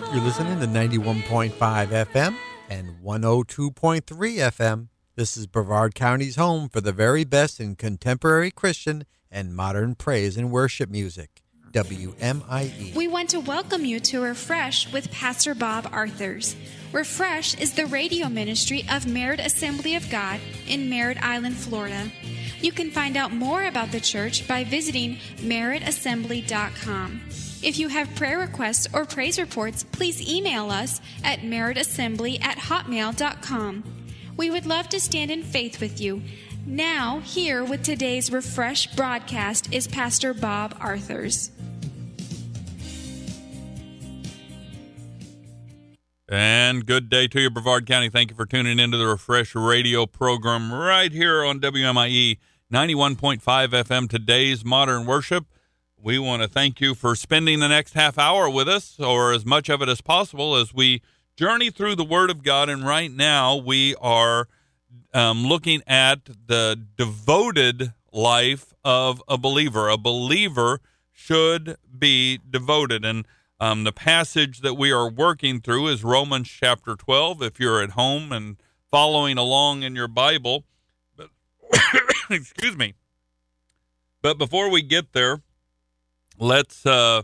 You're listening to 91.5 FM and 102.3 FM. This is Brevard County's home for the very best in contemporary Christian and modern praise and worship music. WMIE. We want to welcome you to Refresh with Pastor Bob Arthurs. Refresh is the radio ministry of Merritt Assembly of God in Merritt Island, Florida. You can find out more about the church by visiting merrittassembly.com. If you have prayer requests or praise reports, please email us at merrittassembly@hotmail.com. We would love to stand in faith with you. Now, here with today's Refresh broadcast is Pastor Bob Arthurs. And good day to you, Brevard County. Thank you for tuning into the Refresh radio program right here on WMIE 91.5 FM, today's modern worship. We want to thank you for spending the next half hour with us, or as much of it as possible, as we journey through the Word of God. And right now we are looking at the devoted life of a believer. A believer should be devoted. And the passage that we are working through is Romans chapter 12, if you're at home and following along in your Bible. But excuse me. But before we get there, let's say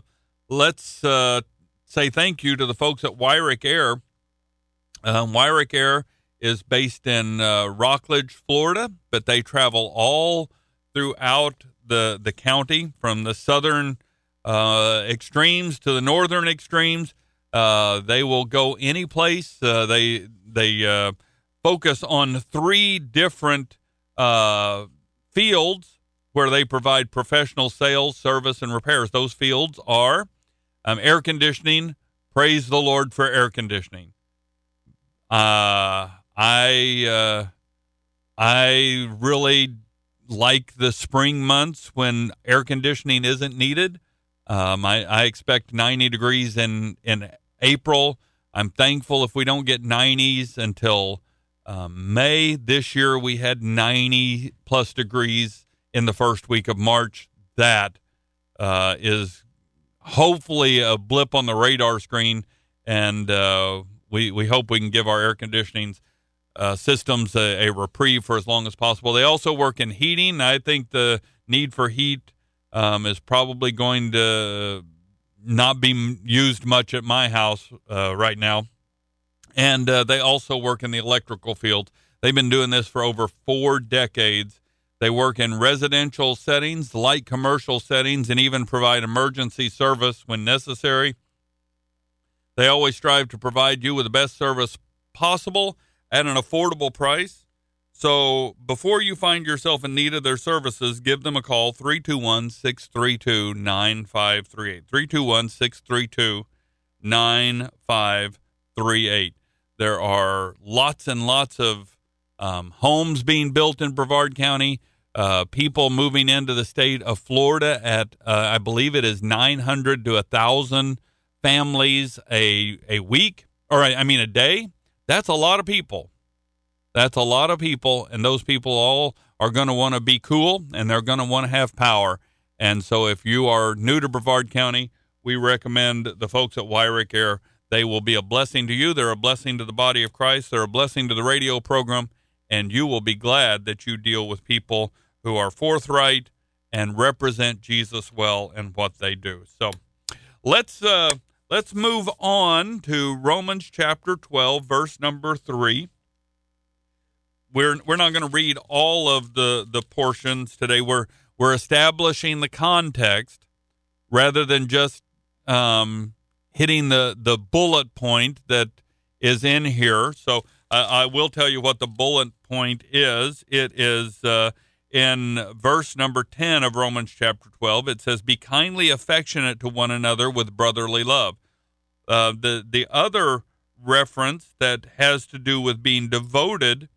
thank you to the folks at Wyrick Air. Wyrick Air is based in Rockledge, Florida, but they travel all throughout the county, from the southern extremes to the northern extremes. They will go any place. They focus on three different fields where they provide professional sales, service, and repairs. Those fields are air conditioning. Praise the Lord for air conditioning. I really like the spring months when air conditioning isn't needed. I expect 90 degrees in April. I'm thankful if we don't get 90s until May. This year we had 90 plus degrees in the first week of March. That is hopefully a blip on the radar screen, and we hope we can give our air conditioning systems a reprieve for as long as possible. They also work in heating. I think the need for heat is probably going to not be used much at my house right now. And they also work in the electrical field. They've been doing this for over 4 decades. They work in residential settings, light commercial settings, and even provide emergency service when necessary. They always strive to provide you with the best service possible at an affordable price. So before you find yourself in need of their services, give them a call, 321-632-9538. 321-632-9538. There are lots and lots of homes being built in Brevard County, people moving into the state of Florida at, I believe it is 900 to 1,000 families a week, or I mean a day. That's a lot of people. That's a lot of people, and those people all are going to want to be cool, and they're going to want to have power. And so if you are new to Brevard County, we recommend the folks at Wyrick Air. They will be a blessing to you. They're a blessing to the body of Christ. They're a blessing to the radio program, and you will be glad that you deal with people who are forthright and represent Jesus well in what they do. So let's move on to Romans chapter 12, verse number 3. We're not going to read all of the portions today. We're establishing the context rather than just hitting the bullet point that is in here. So I will tell you what the bullet point is. It is in verse number 10 of Romans chapter 12. It says, "Be kindly affectionate to one another with brotherly love." The other reference that has to do with being devoted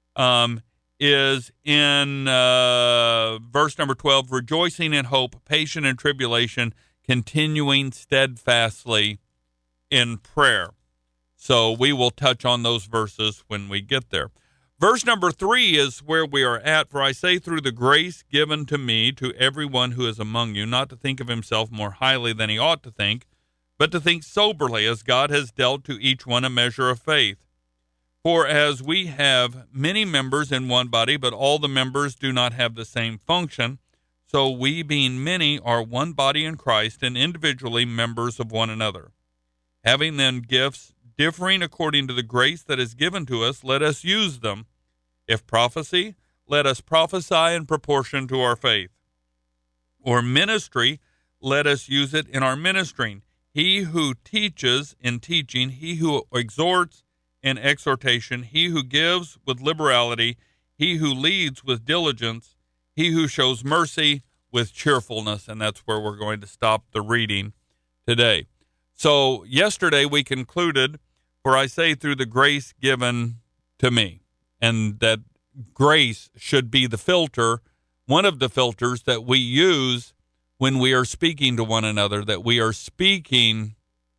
is in verse number 12, "Rejoicing in hope, patient in tribulation, continuing steadfastly in prayer." So we will touch on those verses when we get there. Verse number 3 is where we are at. "For I say, through the grace given to me, to everyone who is among you, not to think of himself more highly than he ought to think, but to think soberly, as God has dealt to each one a measure of faith. For as we have many members in one body, but all the members do not have the same function, so we, being many, are one body in Christ, and individually members of one another. Having then gifts differing according to the grace that is given to us, let us use them. If prophecy, let us prophesy in proportion to our faith. Or ministry, let us use it in our ministering. He who teaches in teaching, he who exhorts in exhortation, he who gives with liberality, he who leads with diligence, he who shows mercy with cheerfulness. And that's where we're going to stop the reading today. So yesterday we concluded, for I say through the grace given to me, and that grace should be the filter, one of the filters that we use when we are speaking to one another, that we are speaking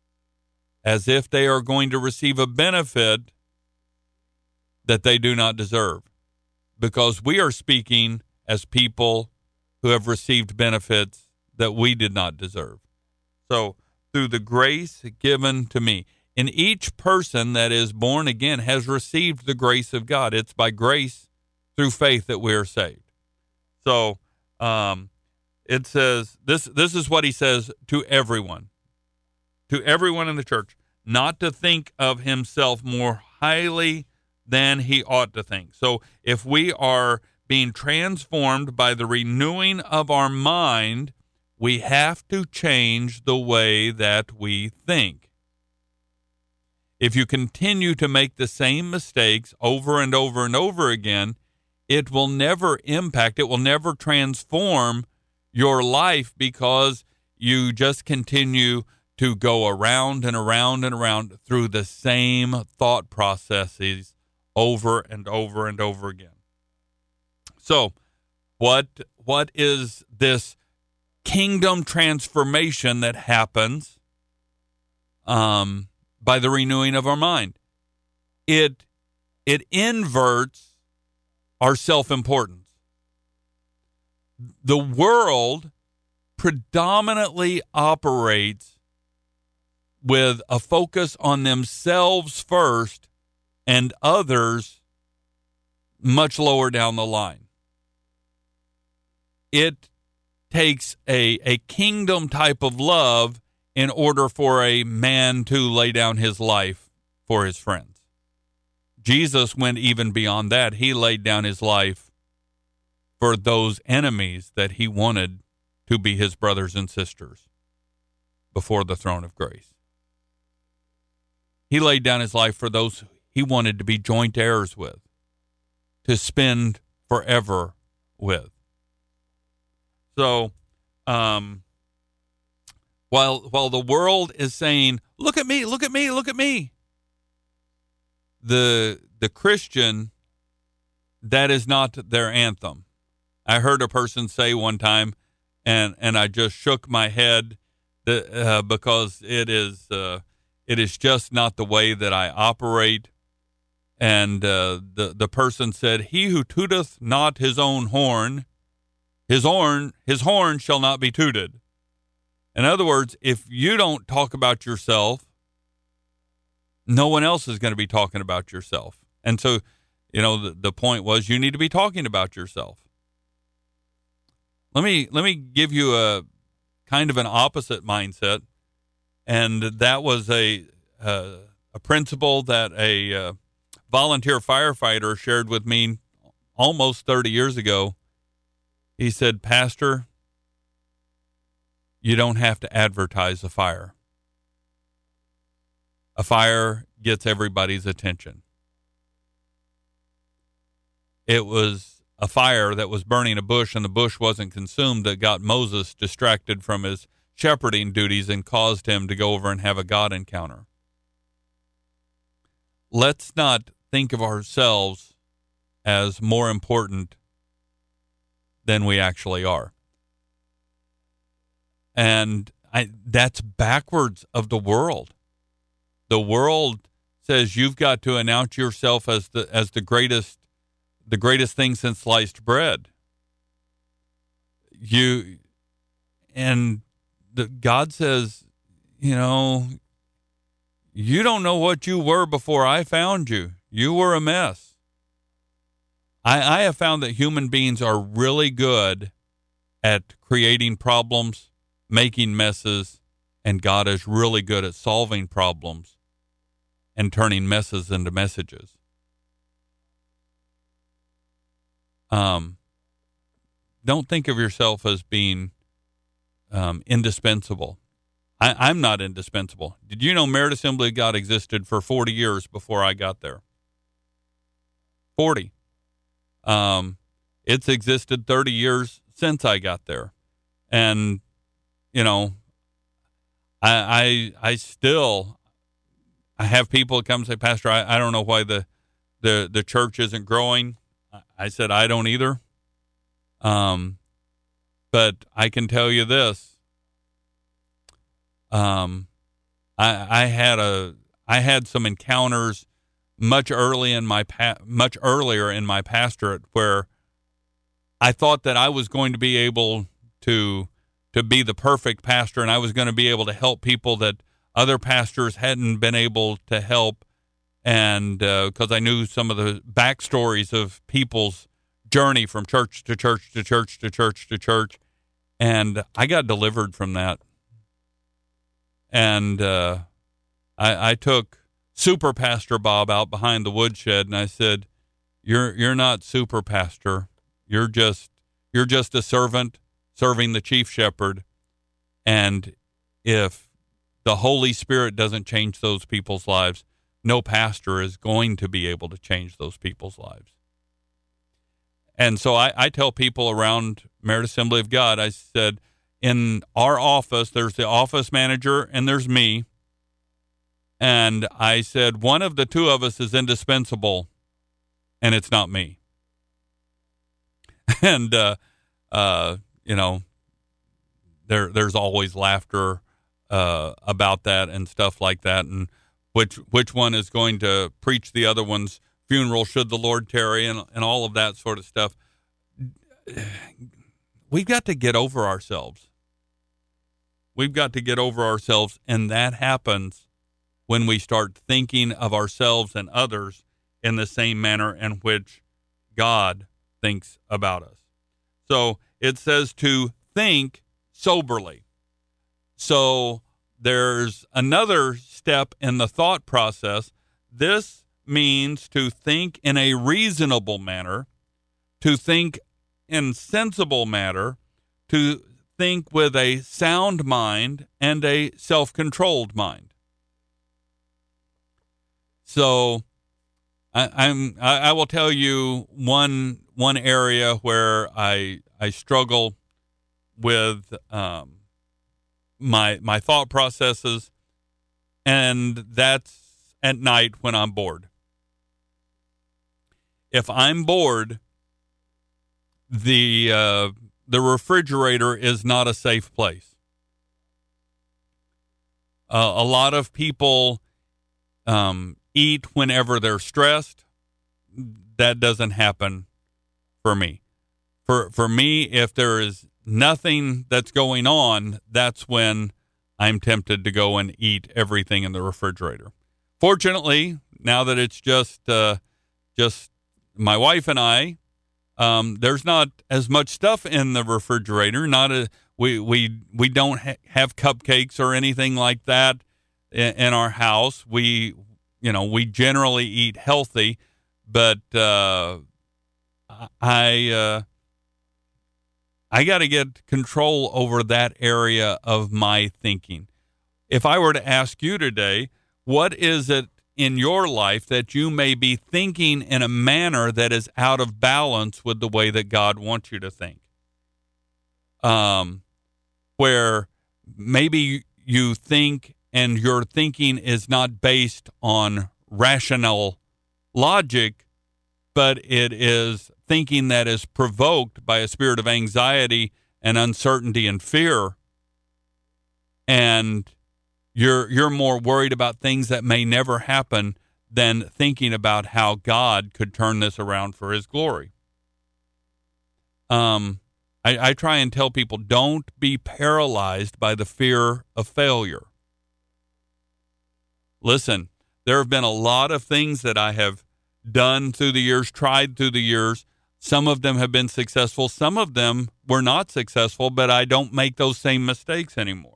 as if they are going to receive a benefit that they do not deserve, because we are speaking as people who have received benefits that we did not deserve. So, through the grace given to me, and each person that is born again has received the grace of God. It's by grace through faith that we are saved. So, it says, this is what he says to everyone in the church, not to think of himself more highly than he ought to think. So if we are being transformed by the renewing of our mind, we have to change the way that we think. If you continue to make the same mistakes over and over and over again, it will never impact, it will never transform your life, because you just continue to go around and around and around through the same thought processes over and over and over again. So, what is this kingdom transformation that happens by the renewing of our mind? It inverts our self-importance. The world predominantly operates with a focus on themselves first and others much lower down the line. It takes a kingdom type of love in order for a man to lay down his life for his friends. Jesus went even beyond that. He laid down his life for those enemies that he wanted to be his brothers and sisters before the throne of grace. He laid down his life for those he wanted to be joint heirs with, to spend forever with. So, while the world is saying, "Look at me, look at me, look at me," the Christian, that is not their anthem. I heard a person say one time, and I just shook my head because it is just not the way that I operate. And the person said, "He who tooteth not his own horn, his horn shall not be tooted." In other words, if you don't talk about yourself, no one else is going to be talking about yourself. And so, the point was, you need to be talking about yourself. Let me give you a kind of an opposite mindset, and that was a principle that a volunteer firefighter shared with me almost 30 years ago. He said, "Pastor, you don't have to advertise a fire. A fire gets everybody's attention." It was a fire that was burning a bush, and the bush wasn't consumed, that got Moses distracted from his shepherding duties and caused him to go over and have a God encounter. Let's not think of ourselves as more important than we actually are. And that's backwards of the world. The world says you've got to announce yourself as the greatest thing since sliced bread. God says, you know, you don't know what you were before I found you. You were a mess. I have found that human beings are really good at creating problems, making messes, and God is really good at solving problems and turning messes into messages. Don't think of yourself as being indispensable. I'm not indispensable. Did you know Merit Assembly of God existed for 40 years before I got there? 40. It's existed 30 years since I got there. And, you know, I have people come and say, Pastor, I don't know why the church isn't growing. I said, I don't either. But I can tell you this. I had some encounters much earlier in my pastorate where I thought that I was going to be able to be the perfect pastor, and I was going to be able to help people that other pastors hadn't been able to help, and because I knew some of the backstories of people's journey from church to church to church to church to church, and I got delivered from that. And I took Super Pastor Bob out behind the woodshed, and I said, "You're not Super Pastor. You're just a servant serving the chief shepherd. And if the Holy Spirit doesn't change those people's lives, no pastor is going to be able to change those people's lives." And so I tell people around Merit Assembly of God, I said, in our office, there's the office manager and there's me. And I said, one of the two of us is indispensable, and it's not me. And, you know, there's always laughter about that and stuff like that, and which one is going to preach the other one's funeral should the Lord tarry, and all of that sort of stuff. We've got to get over ourselves. We've got to get over ourselves, and that happens when we start thinking of ourselves and others in the same manner in which God thinks about us. So it says to think soberly. So there's another step in the thought process. This means to think in a reasonable manner, to think in sensible manner, to think with a sound mind and a self-controlled mind. So I will tell you one area where I struggle with my thought processes, and that's at night when I'm bored. If I'm bored, the refrigerator is not a safe place. A lot of people eat whenever they're stressed. That doesn't happen for me. For me, if there is nothing that's going on, that's when I'm tempted to go and eat everything in the refrigerator. Fortunately, now that it's just my wife and I, there's not as much stuff in the refrigerator. We don't have cupcakes or anything like that in our house. We generally eat healthy, but I got to get control over that area of my thinking. If I were to ask you today, what is it in your life that you may be thinking in a manner that is out of balance with the way that God wants you to think? Where maybe you think and your thinking is not based on rational logic, but it is thinking that is provoked by a spirit of anxiety and uncertainty and fear. And you're more worried about things that may never happen than thinking about how God could turn this around for his glory. I try and tell people, don't be paralyzed by the fear of failure. Listen, there have been a lot of things that I have done through the years, tried through the years. Some of them have been successful. Some of them were not successful, but I don't make those same mistakes anymore.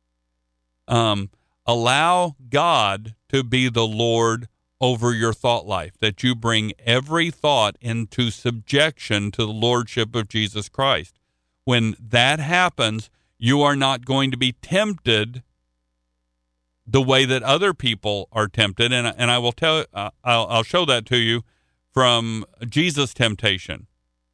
Allow God to be the Lord over your thought life, that you bring every thought into subjection to the Lordship of Jesus Christ. When that happens, you are not going to be tempted the way that other people are tempted, and I will tell. I'll show that to you from Jesus' temptation.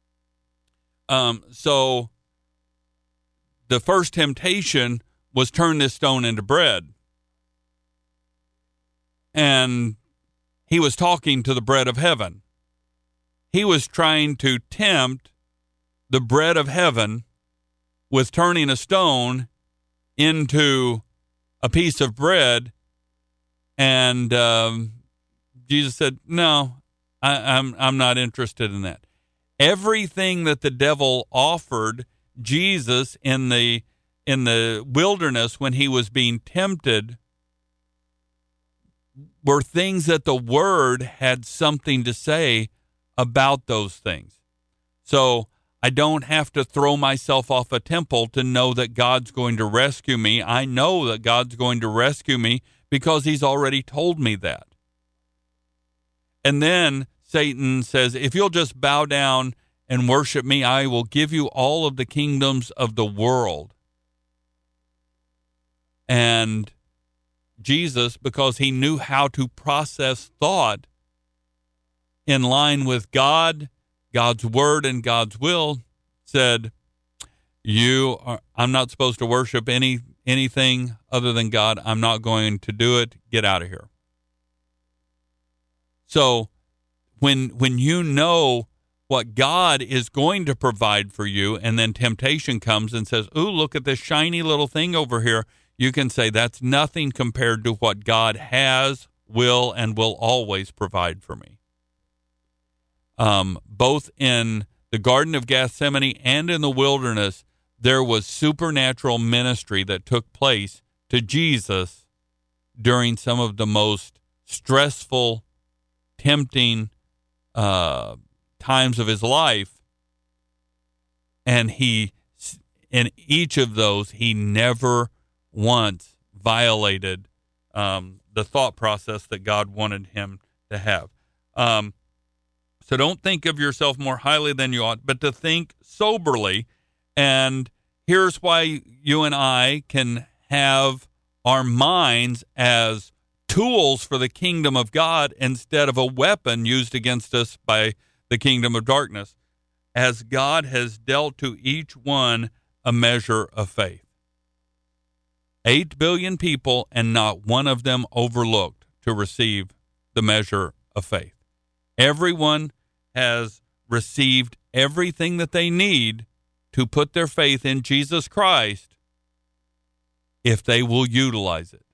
So the first temptation was turn this stone into bread, and he was talking to the bread of heaven. He was trying to tempt the bread of heaven with turning a stone into a piece of bread, and Jesus said, "No, I'm not interested in that." Everything that the devil offered Jesus in the wilderness when he was being tempted were things that the Word had something to say about those things. So I don't have to throw myself off a temple to know that God's going to rescue me. I know that God's going to rescue me because he's already told me that. And then Satan says, if you'll just bow down and worship me, I will give you all of the kingdoms of the world. And Jesus, because he knew how to process thought in line with God, God's word and God's will, said, I'm not supposed to worship anything other than God. I'm not going to do it. Get out of here. So when you know what God is going to provide for you, and then temptation comes and says, ooh, look at this shiny little thing over here, you can say that's nothing compared to what God has, will, and will always provide for me. Both in the Garden of Gethsemane and in the wilderness, there was supernatural ministry that took place to Jesus during some of the most stressful, tempting times of his life. And in each of those, he never once violated the thought process that God wanted him to have. So don't think of yourself more highly than you ought, but to think soberly. And here's why you and I can have our minds as tools for the kingdom of God instead of a weapon used against us by the kingdom of darkness, as God has dealt to each one a measure of faith. 8 billion people, and not one of them overlooked to receive the measure of faith. Everyone has received everything that they need to put their faith in Jesus Christ if they will utilize it.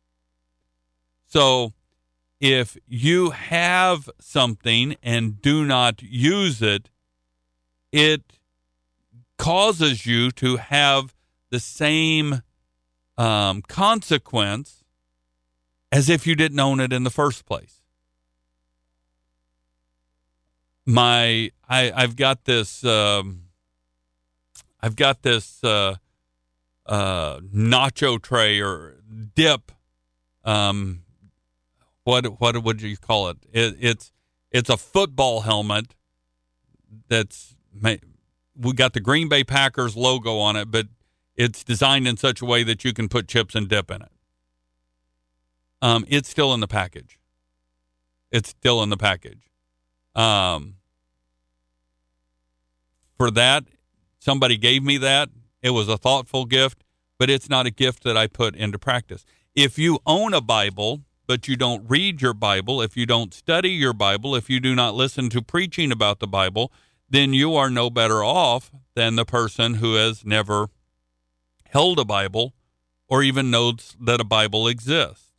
So if you have something and do not use it, it causes you to have the same consequence as if you didn't own it in the first place. I've got this nacho tray or dip. What would you call it? It's a football helmet we got the Green Bay Packers logo on it, but it's designed in such a way that you can put chips and dip in it. It's still in the package. For that, somebody gave me that. It was a thoughtful gift, but it's not a gift that I put into practice. If you own a Bible, but you don't read your Bible, if you don't study your Bible, if you do not listen to preaching about the Bible, then you are no better off than the person who has never held a Bible or even knows that a Bible exists.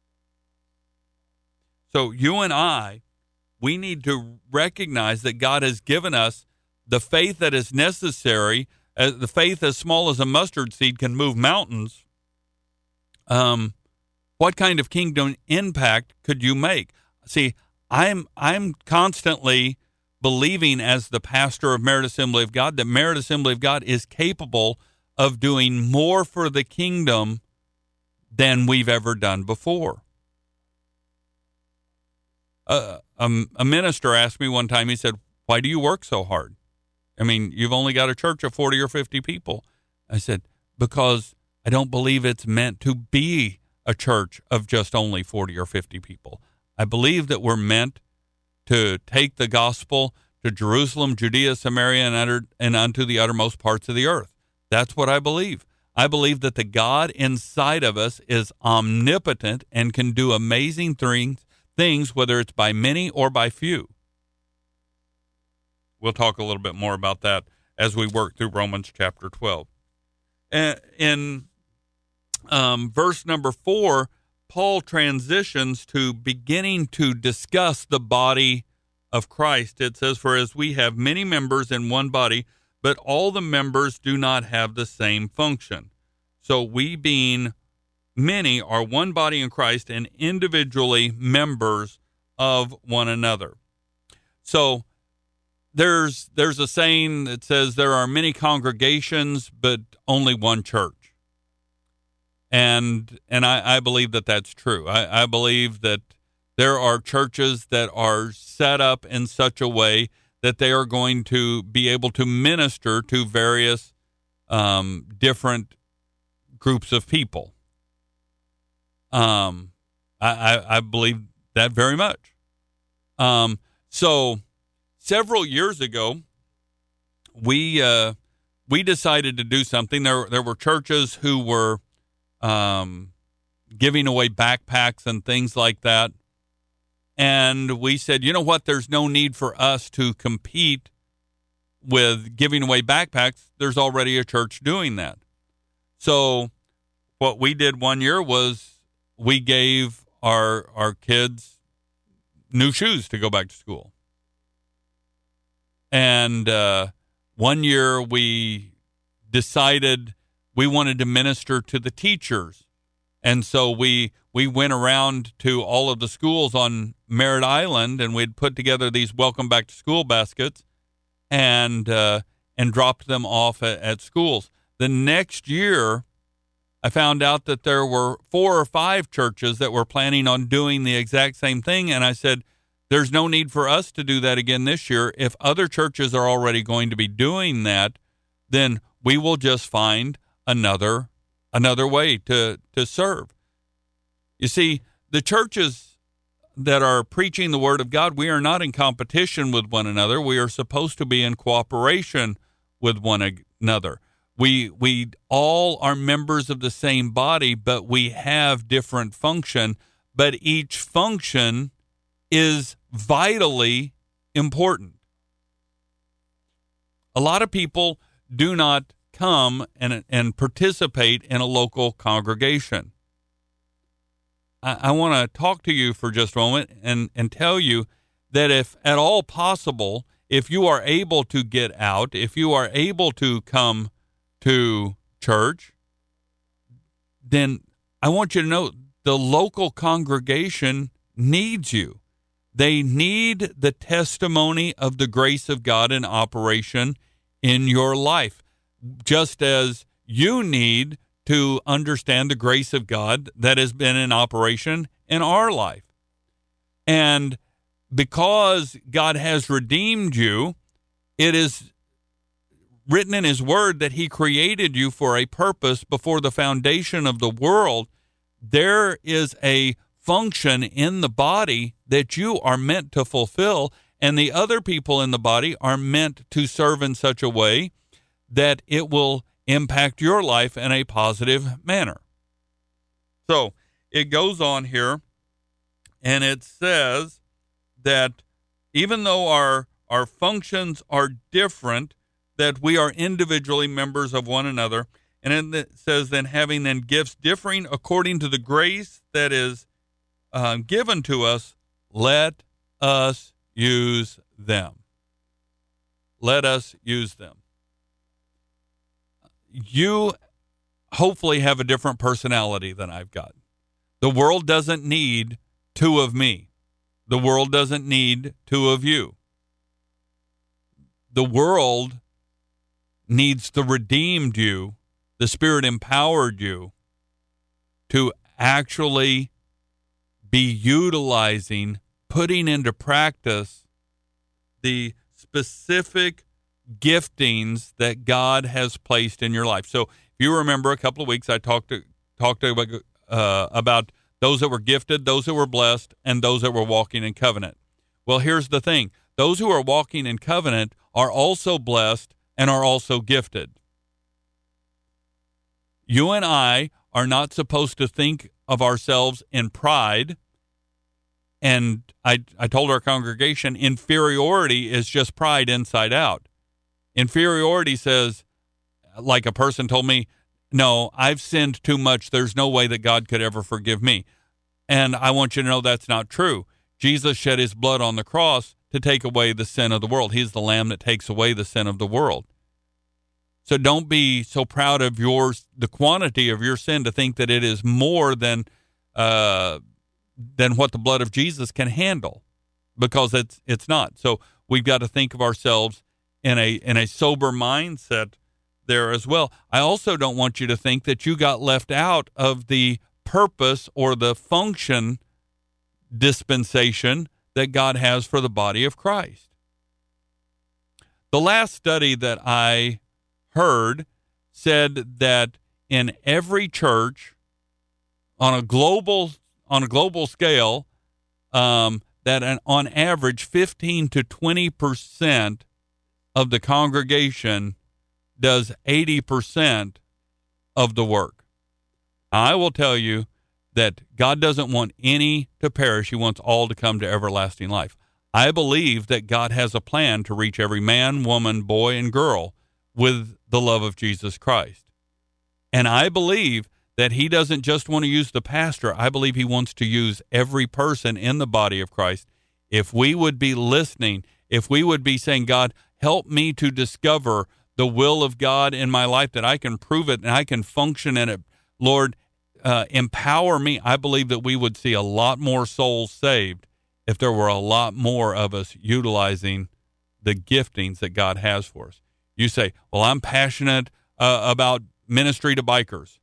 So you and I, we need to recognize that God has given us the faith that is necessary. The faith as small as a mustard seed can move mountains. What kind of kingdom impact could you make? See, I'm constantly believing as the pastor of Merit Assembly of God that Merit Assembly of God is capable of doing more for the kingdom than we've ever done before. A minister asked me one time, he said, "Why do you work so hard? I mean, you've only got a church of 40 or 50 people." I said, "Because I don't believe it's meant to be a church of just only 40 or 50 people. I believe that we're meant to take the gospel to Jerusalem, Judea, Samaria, and unto the uttermost parts of the earth. That's what I believe. I believe that the God inside of us is omnipotent and can do amazing things, whether it's by many or by few." We'll talk a little bit more about that as we work through Romans chapter 12. In verse number 4, Paul transitions to beginning to discuss the body of Christ. It says, "For as we have many members in one body, but all the members do not have the same function. So we, being many, are one body in Christ and individually members of one another." So there's a saying that says there are many congregations, but only one church. And I believe that that's true. I believe that there are churches that are set up in such a way that they are going to be able to minister to various different groups of people. I believe that very much. So several years ago, we decided to do something. There were churches who were giving away backpacks and things like that. And we said, you know what? There's no need for us to compete with giving away backpacks. There's already a church doing that. So what we did one year was we gave our kids new shoes to go back to school. And one year we decided we wanted to minister to the teachers. And so we went around to all of the schools on Merritt Island, and we'd put together these welcome back to school baskets and dropped them off at schools. The next year, I found out that there were 4 or 5 churches that were planning on doing the exact same thing. And I said, there's no need for us to do that again this year. If other churches are already going to be doing that, then we will just find another way to serve. You see, the churches that are preaching the word of God, we are not in competition with one another. We are supposed to be in cooperation with one another. We all are members of the same body, but we have different function, but each function is vitally important. A lot of people do not come and participate in a local congregation. I want to talk to you for just a moment and tell you that if at all possible, if you are able to get out, if you are able to come to church, then I want you to know the local congregation needs you. They need the testimony of the grace of God in operation in your life, just as you need to understand the grace of God that has been in operation in our life. And because God has redeemed you, it is written in his word that he created you for a purpose before the foundation of the world. There is a function in the body that you are meant to fulfill, and the other people in the body are meant to serve in such a way that it will impact your life in a positive manner. So it goes on here, and it says that even though our functions are different, that we are individually members of one another. And then it says, then having then gifts differing according to the grace that is given to us, let us use them. Let us use them. You hopefully have a different personality than I've got. The world doesn't need two of me. The world doesn't need two of you. The world needs the redeemed you, the Spirit empowered you to actually be utilizing, putting into practice the specific giftings that God has placed in your life. So if you remember a couple of weeks, I talked about those that were gifted, those that were blessed, and those that were walking in covenant. Well, here's the thing. Those who are walking in covenant are also blessed and are also gifted. You and I are not supposed to think of ourselves in pride. And I told our congregation, inferiority is just pride inside out. Inferiority says, like a person told me, no, I've sinned too much. There's no way that God could ever forgive me. And I want you to know that's not true. Jesus shed his blood on the cross to take away the sin of the world. He's the Lamb that takes away the sin of the world. So don't be so proud of the quantity of your sin to think that it is more than what the blood of Jesus can handle, because it's not. So we've got to think of ourselves in a sober mindset there as well. I also don't want you to think that you got left out of the purpose or the function dispensation that God has for the body of Christ. The last study that I heard said that in every church on a global scale, that on average 15 to 20% of the congregation does 80% of the work. Now, I will tell you that God doesn't want any to perish. He wants all to come to everlasting life. I believe that God has a plan to reach every man, woman, boy, and girl with the love of Jesus Christ. And I believe that he doesn't just want to use the pastor. I believe he wants to use every person in the body of Christ. If we would be listening, if we would be saying, God, help me to discover the will of God in my life, that I can prove it and I can function in it. Lord, empower me. I believe that we would see a lot more souls saved if there were a lot more of us utilizing the giftings that God has for us. You say, well, I'm passionate about ministry to bikers.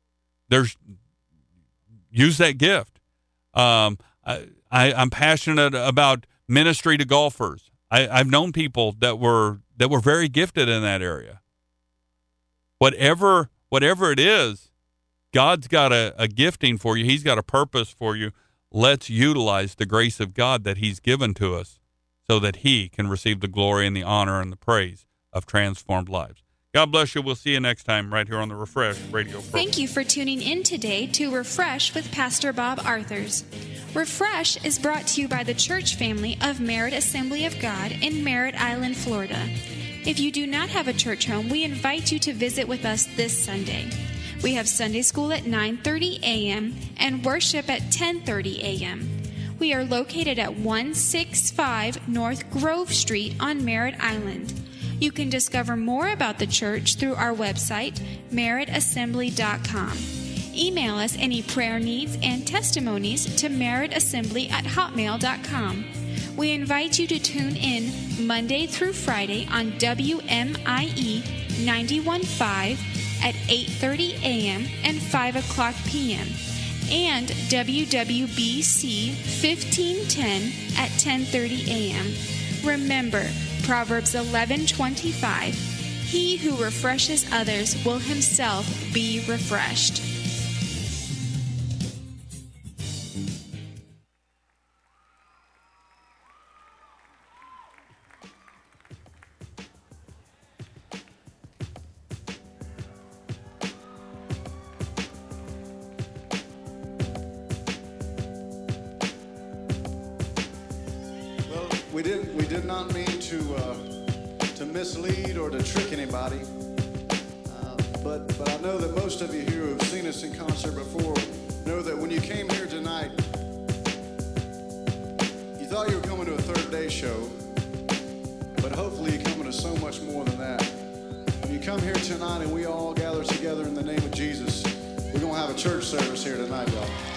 Use that gift. I'm passionate about ministry to golfers. I've known people that were very gifted in that area. Whatever it is, God's got a gifting for you. He's got a purpose for you. Let's utilize the grace of God that he's given to us so that he can receive the glory and the honor and the praise of transformed lives. God bless you. We'll see you next time right here on the Refresh Radio program. Thank you for tuning in today to Refresh with Pastor Bob Arthurs. Refresh is brought to you by the church family of Merritt Assembly of God in Merritt Island, Florida. If you do not have a church home, we invite you to visit with us this Sunday. We have Sunday school at 9:30 a.m. and worship at 10:30 a.m. We are located at 165 North Grove Street on Merritt Island. You can discover more about the church through our website, merrittassembly.com. Email us any prayer needs and testimonies to merrittassembly@hotmail.com. We invite you to tune in Monday through Friday on WMIE 91.5 at 8:30 a.m. and 5 o'clock p.m. and WWBC 1510 at 10:30 a.m. Remember, Proverbs 11:25, he who refreshes others will himself be refreshed. We did not mean to mislead or to trick anybody, but I know that most of you here who have seen us in concert before know that when you came here tonight, you thought you were coming to a third day show, but hopefully you're coming to so much more than that. When you come here tonight and we all gather together in the name of Jesus, we're going to have a church service here tonight, y'all.